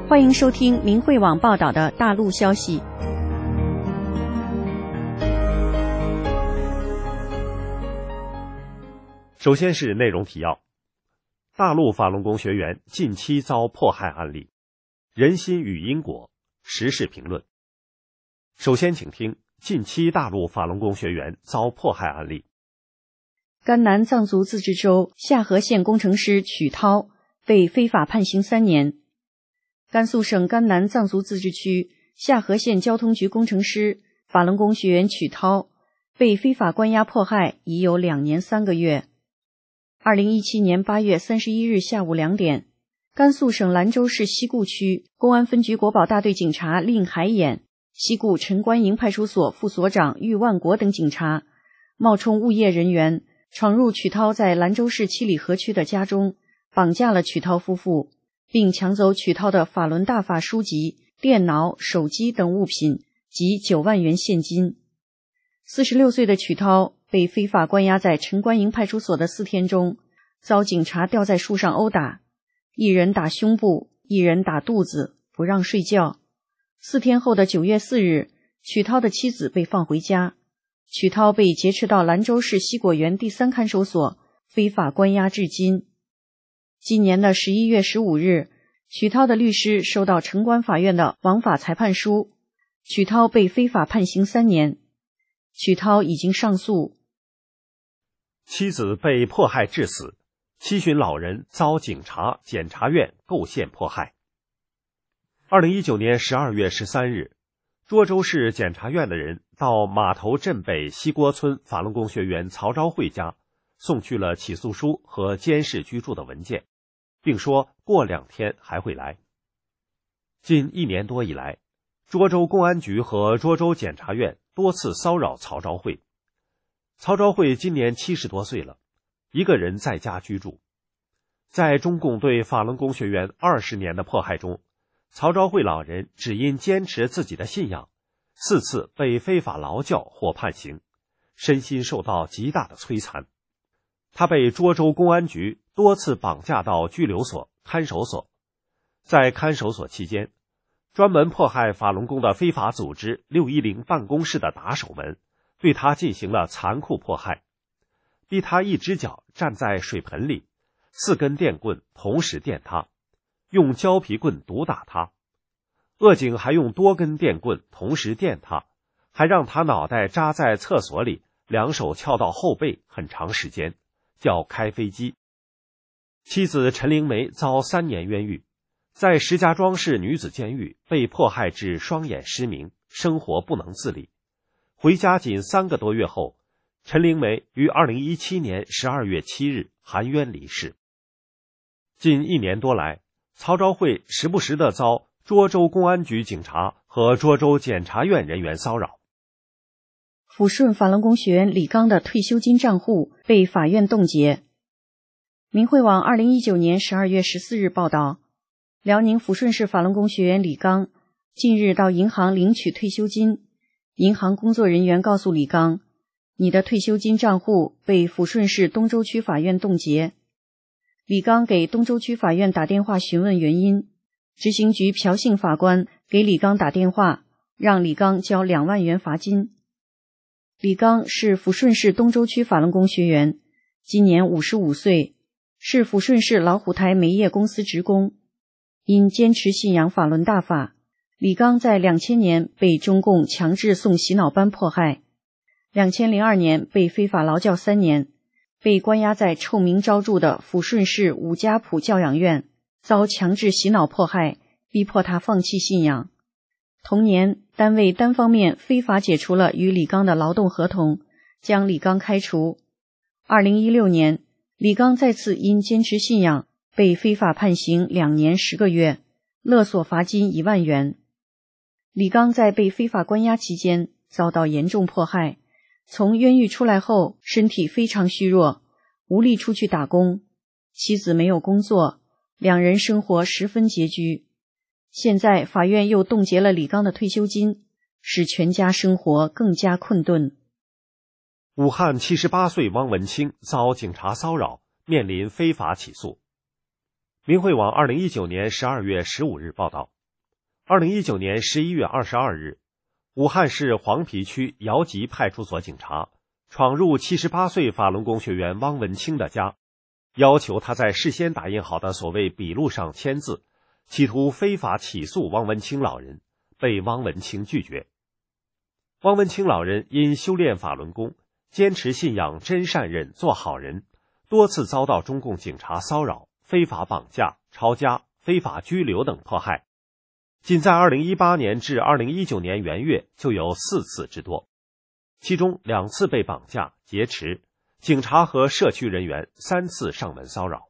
欢迎收听明慧网报道的大陆消息。 首先是内容提要：大陆法轮功学员近期遭迫害案例，人心与因果，时事评论。首先请听近期大陆法轮功学员遭迫害案例。 甘南藏族自治州夏河县工程师曲涛被非法判刑3年。甘肃省甘南藏族自治区夏河县交通局工程师法轮功学员曲涛被非法关押迫害已有2年3个月。2017年8月31日下午2点，甘肃省兰州市西固区公安分局国保大队警察令海眼、西固陈官营派出所副所长郁万国等警察冒充物业人员，闯入曲涛在兰州市七里河区的家中，绑架了曲涛夫妇，并抢走曲涛的法轮大法书籍、电脑、手机等物品及9万元现金。46岁的曲涛被非法关押在陈官营派出所的4天中，遭警察吊在树上殴打，一人打胸部，一人打肚子，不让睡觉。4天后的9月4日，曲涛的妻子被放回家，曲涛被劫持到兰州市西果园第3看守所，非法关押至今。今年的11月15日，曲涛的律师收到城关法院的枉法裁判书，曲涛被非法判刑3年。曲涛已经上诉。 妻子被迫害致死，七旬老人遭警察、检察院构陷迫害。2019年12月13日，涿州市检察院的人到码头镇北西郭村法轮功学员曹昭慧家送去了起诉书和监视居住的文件，并说过2天还会来。近1年多以来，涿州公安局和涿州检察院多次骚扰曹昭慧。曹昭慧今年70多岁了，一个人在家居住。在中共对法轮功学员20年的迫害中，曹昭慧老人只因坚持自己的信仰，4次被非法劳教或判刑，身心受到极大的摧残。他被涿州公安局多次绑架到拘留所、看守所。在看守所期间，专门迫害法轮功的非法组织610办公室的打手们对他进行了残酷迫害，逼他一只脚站在水盆里，4根电棍同时电他，用胶皮棍毒打他。恶警还用多根电棍同时电他，还让他脑袋扎在厕所里，2手翘到后背很长时间，叫开飞机。妻子陈灵梅遭3年冤狱，在石家庄市女子监狱被迫害至双眼失明，生活不能自理。回家仅3个多月后，陈灵梅于2017年12月7日含冤离世。近1年多来，曹昭慧时不时地遭涿州公安局警察和涿州检察院人员骚扰。 抚顺法轮功学员李刚的退休金账户被法院冻结。明慧网2019年12月14日报道，辽宁抚顺市法轮功学员李刚近日到银行领取退休金，银行工作人员告诉李刚，你的退休金账户被抚顺市东州区法院冻结。李刚给东州区法院打电话询问原因，执行局朴姓法官给李刚打电话，让李刚交2万元罚金。李刚是抚顺市东州区法轮功学员，今年55岁，是抚顺市老虎台煤业公司职工。因坚持信仰法轮大法，李刚在2000年被中共强制送洗脑班迫害，2002年被非法劳教3年，被关押在臭名昭著的抚顺市五家堡教养院，遭强制洗脑迫害，逼迫他放弃信仰。同年，单位单方面非法解除了与李刚的劳动合同，将李刚开除。2016年，李刚再次因坚持信仰被非法判刑2年10个月，勒索罚金1万元。李刚在被非法关押期间遭到严重迫害，从冤狱出来后身体非常虚弱，无力出去打工，妻子没有工作，2人生活十分拮据。现在法院又冻结了李刚的退休金，使全家生活更加困顿。 武汉78岁汪文清遭警察骚扰，面临非法起诉。明慧网2019年12月15日报道， 2019年11月22日，武汉市黄陂区姚集派出所警察闯入78岁法轮功学员汪文清的家，要求他在事先打印好的所谓笔录上签字，企图非法起诉汪文清老人，被汪文清拒绝。汪文清老人因修炼法轮功，坚持信仰真善忍做好人，多次遭到中共警察骚扰、非法绑架、抄家、非法拘留等迫害，仅在2018年至2019年元月就有4次之多，其中2次被绑架、劫持，警察和社区人员3次上门骚扰。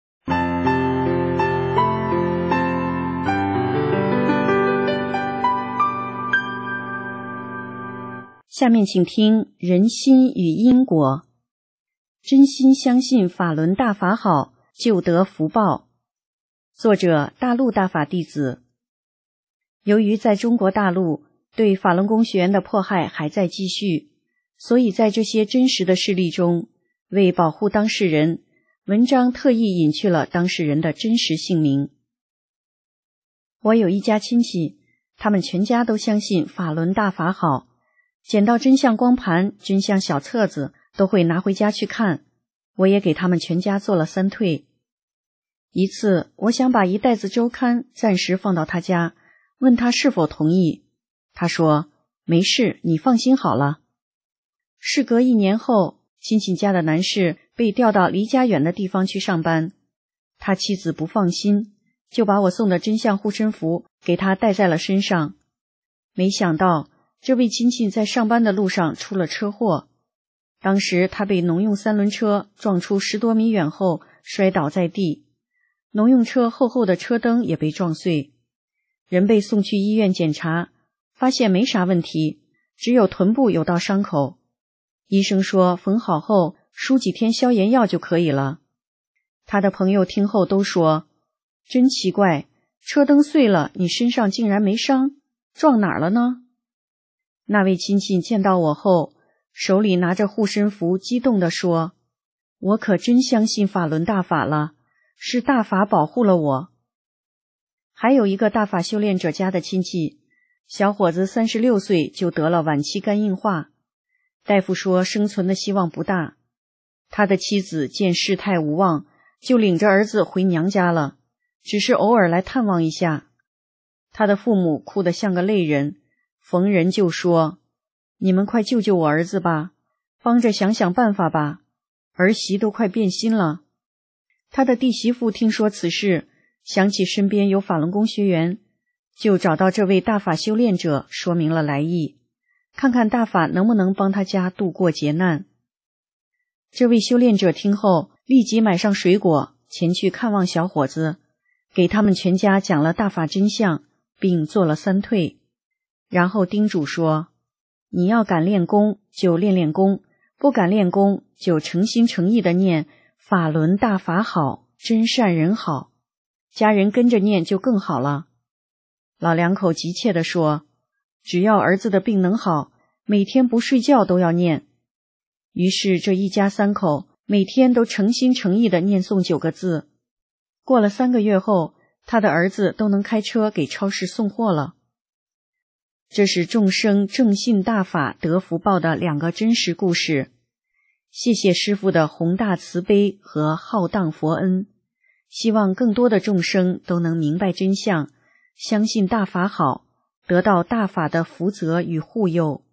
下面请听人心与因果。真心相信法轮大法好，就得福报。作者：大陆大法弟子。由于在中国大陆对法轮功学员的迫害还在继续，所以在这些真实的事例中，为保护当事人，文章特意隐去了当事人的真实姓名。我有一家亲戚，他们全家都相信法轮大法好，捡到真相光盘、真相小册子都会拿回家去看，我也给他们全家做了3退。一次，我想把一袋子周刊暂时放到他家，问他是否同意。他说：“没事，你放心好了。”事隔1年后，亲戚家的男士被调到离家远的地方去上班，他妻子不放心，就把我送的真相护身符给他带在了身上。没想到这位亲戚在上班的路上出了车祸，当时他被农用3轮车撞出10多米远后摔倒在地，农用车厚厚的车灯也被撞碎，人被送去医院检查，发现没啥问题，只有臀部有道伤口。医生说缝好后输几天消炎药就可以了。他的朋友听后都说：“真奇怪，车灯碎了，你身上竟然没伤，撞哪儿了呢？”那位亲戚见到我后，手里拿着护身符，激动地说：“我可真相信法轮大法了，是大法保护了我。”还有一个大法修炼者家的亲戚，小伙子36岁就得了晚期肝硬化，大夫说生存的希望不大。他的妻子见事态无望，就领着儿子回娘家了，只是偶尔来探望一下。他的父母哭得像个泪人，逢人就说：“你们快救救我儿子吧，帮着想想办法吧，儿媳都快变心了。”他的弟媳妇听说此事，想起身边有法轮功学员，就找到这位大法修炼者说明了来意，看看大法能不能帮他家度过劫难。这位修炼者听后立即买上水果前去看望小伙子，给他们全家讲了大法真相，并做了3退，然后叮嘱说：“你要敢练功就练练功，不敢练功就诚心诚意的念法轮大法好，真善人好，家人跟着念就更好了。”老两口急切地说：“只要儿子的病能好，每天不睡觉都要念。”于是这一家3口每天都诚心诚意地念诵9个字。过了3个月后，他的儿子都能开车给超市送货了。这是众生正信大法得福报的2个真实故事。谢谢师父的宏大慈悲和浩荡佛恩，希望更多的众生都能明白真相，相信大法好，得到大法的福泽与护佑。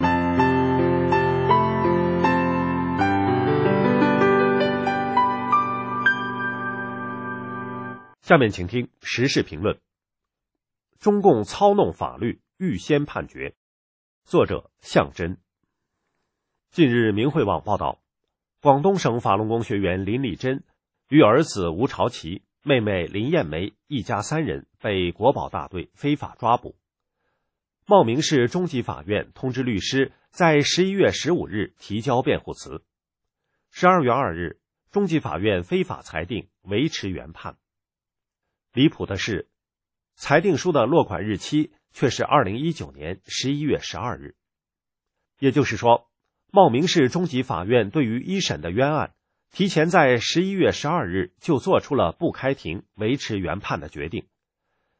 下面请听时事评论。中共操弄法律，预先判决。作者：向真。近日，明慧网报道，广东省法轮功学员林丽珍与儿子吴朝奇、妹妹林艳梅一家3人被国保大队非法抓捕。茂名市中级法院通知律师在11月15日提交辩护词。12月2日，中级法院非法裁定维持原判。离谱的是，裁定书的落款日期却是2019年11月12日。也就是说，茂名市中级法院对于1审的冤案，提前在11月12日就做出了不开庭、维持原判的决定，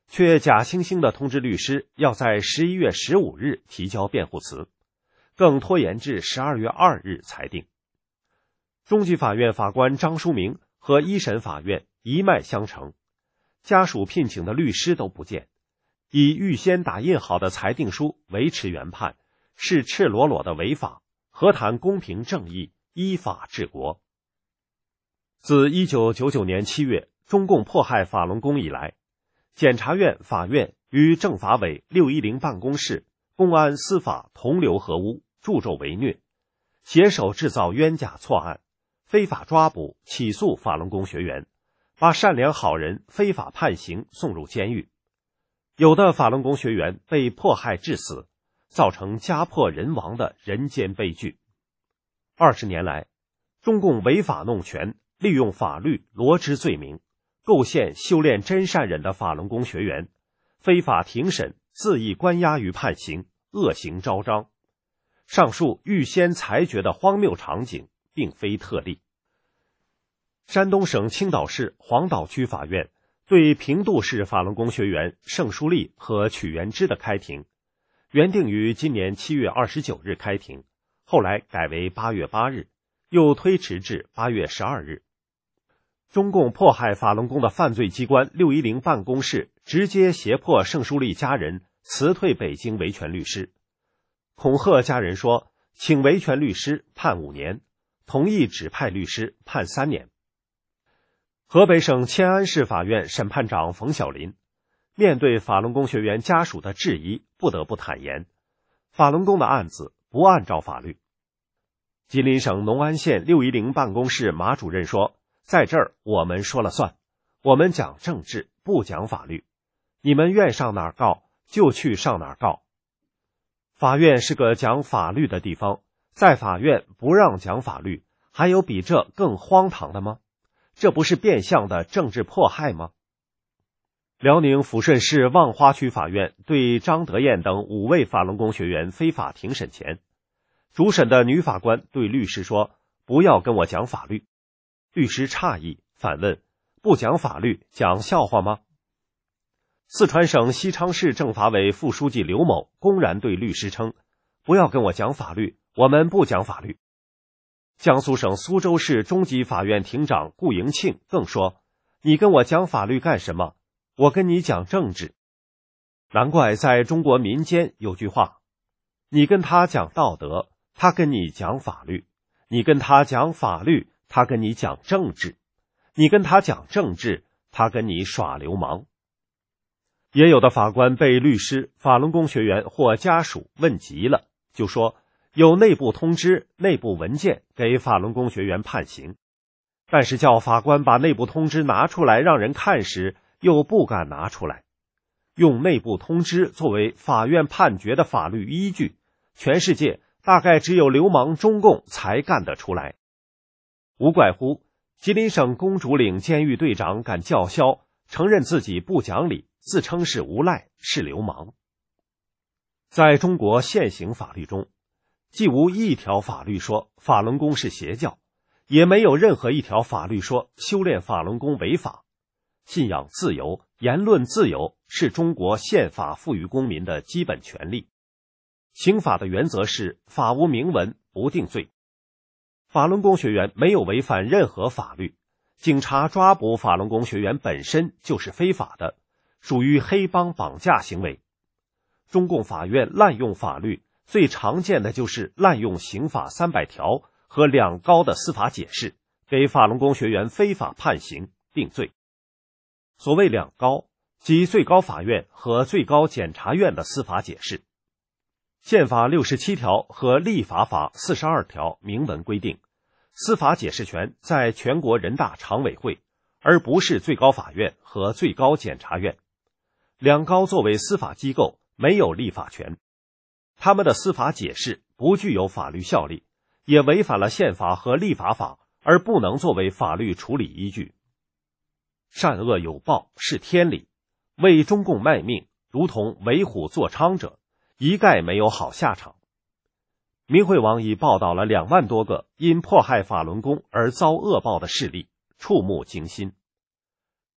却假惺惺地通知律师要在11月15日提交辩护词，更拖延至12月2日裁定。中级法院法官张书明和一审法院一脉相承，家属聘请的律师都不见，以预先打印好的裁定书维持原判，是赤裸裸的违法，何谈公平正义、依法治国？自1999年7月中共迫害法轮功以来，检察院、法院与政法委610办公室、公安、司法同流合污，助纣为虐，携手制造冤假错案，非法抓捕、起诉法轮功学员，把善良好人非法判刑送入监狱。有的法轮功学员被迫害致死，造成家破人亡的人间悲剧。20年来，中共违法弄权，利用法律罗织罪名，构陷修炼真善忍的法轮功学员，非法庭审，恣意关押于判刑，恶行昭彰。上述预先裁决的荒谬场景并非特例。山东省青岛市黄岛区法院对平度市法轮功学员盛淑丽和曲元之的开庭，原定于今年7月29日开庭，后来改为8月8日，又推迟至8月12日。中共迫害法轮功的犯罪机关610办公室直接胁迫盛淑丽家人辞退北京维权律师，恐吓家人说，请维权律师判5年，同意指派律师判3年。河北省迁安市法院审判长冯小林面对法轮功学员家属的质疑，不得不坦言，法轮功的案子不按照法律。吉林省农安县610办公室马主任说，在这儿我们说了算，我们讲政治，不讲法律，你们愿上哪儿告就去上哪儿告。法院是个讲法律的地方，在法院不让讲法律，还有比这更荒唐的吗？这不是变相的政治迫害吗？辽宁抚顺市望花区法院对张德艳等5位法轮功学员非法庭审前，主审的女法官对律师说，不要跟我讲法律。律师诧异，反问，不讲法律，讲笑话吗？四川省西昌市政法委副书记刘某公然对律师称，不要跟我讲法律，我们不讲法律。江苏省苏州市中级法院庭长顾迎庆更说，你跟我讲法律干什么？我跟你讲政治。难怪在中国民间有句话，你跟他讲道德，他跟你讲法律；你跟他讲法律，他跟你讲政治；你跟他讲政治，他跟你耍流氓。也有的法官被律师、法轮功学员或家属问急了，就说有内部通知、内部文件给法轮功学员判刑，但是叫法官把内部通知拿出来让人看时，又不敢拿出来。用内部通知作为法院判决的法律依据，全世界大概只有流氓中共才干得出来。无怪乎吉林省公主岭监狱队长敢叫嚣，承认自己不讲理，自称是无赖，是流氓。在中国现行法律中，既无一条法律说法轮功是邪教，也没有任何一条法律说修炼法轮功违法。信仰自由、言论自由是中国宪法赋予公民的基本权利。刑法的原则是法无明文不定罪。法轮功学员没有违反任何法律，警察抓捕法轮功学员本身就是非法的，属于黑帮绑架行为。中共法院滥用法律，最常见的就是滥用刑法300条和两高的司法解释，给法轮功学员非法判刑定罪。所谓两高，即最高法院和最高检察院的司法解释。宪法67条和立法法42条明文规定，司法解释权在全国人大常委会，而不是最高法院和最高检察院。两高作为司法机构，没有立法权，他们的司法解释不具有法律效力，也违反了宪法和立法法，而不能作为法律处理依据。善恶有报是天理，为中共卖命，如同为虎作伥者，一概没有好下场。明慧网已报道了2万多个因迫害法轮功而遭恶报的事例，触目惊心。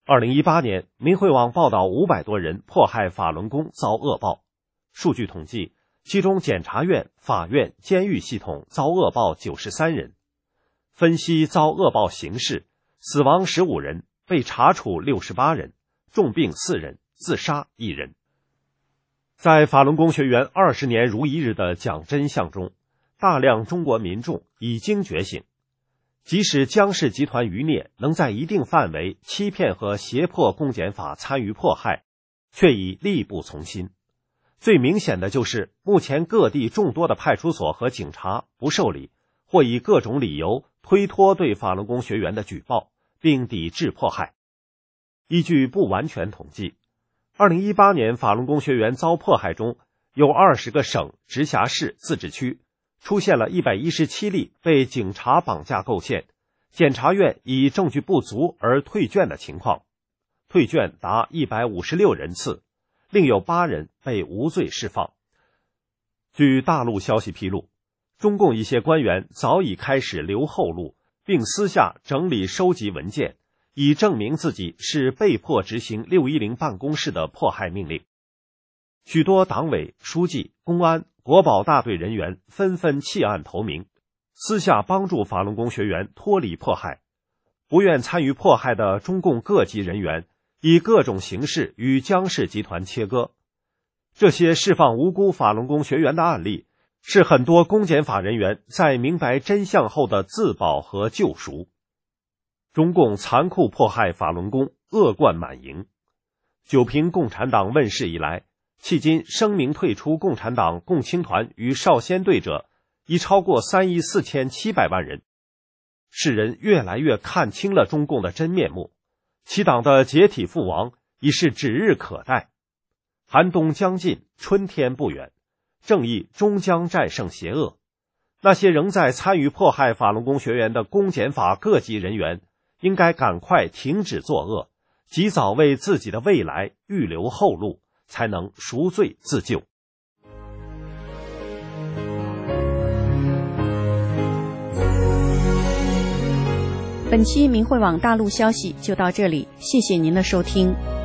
2018年，明慧网报道500多人迫害法轮功遭恶报。数据统计，其中检察院、法院、监狱系统遭恶报93人。分析遭恶报形势，死亡15人，被查处68人，重病4人，自杀1人。在法轮功学员20年如一日的讲真相中，大量中国民众已经觉醒。即使江氏集团余孽能在一定范围欺骗和胁迫公检法参与迫害，却已力不从心。最明显的就是目前各地众多的派出所和警察不受理，或以各种理由推脱对法轮功学员的举报，并抵制迫害。依据不完全统计，2018年法轮功学员遭迫害中，有20个省、直辖市、自治区出现了117例被警察绑架构陷，检察院以证据不足而退卷的情况，退卷达156人次，另有8人被无罪释放。据大陆消息披露，中共一些官员早已开始留后路，并私下整理收集文件，以证明自己是被迫执行610办公室的迫害命令。许多党委、书记、公安、国保大队人员纷纷弃暗投明，私下帮助法轮功学员脱离迫害。不愿参与迫害的中共各级人员以各种形式与江氏集团切割。这些释放无辜法轮功学员的案例，是很多公检法人员在明白真相后的自保和救赎。中共残酷迫害法轮功，恶贯满盈。九平共产党问世以来，迄今声明退出共产党共青团与少先队者已超过3亿4700万人。世人越来越看清了中共的真面目，其党的解体覆亡已是指日可待。寒冬将近，春天不远，正义终将战胜邪恶。那些仍在参与迫害法轮功学员的公检法各级人员，应该赶快停止作恶，及早为自己的未来预留后路，才能赎罪自救。 本期明慧网大陆消息就到这里，谢谢您的收听。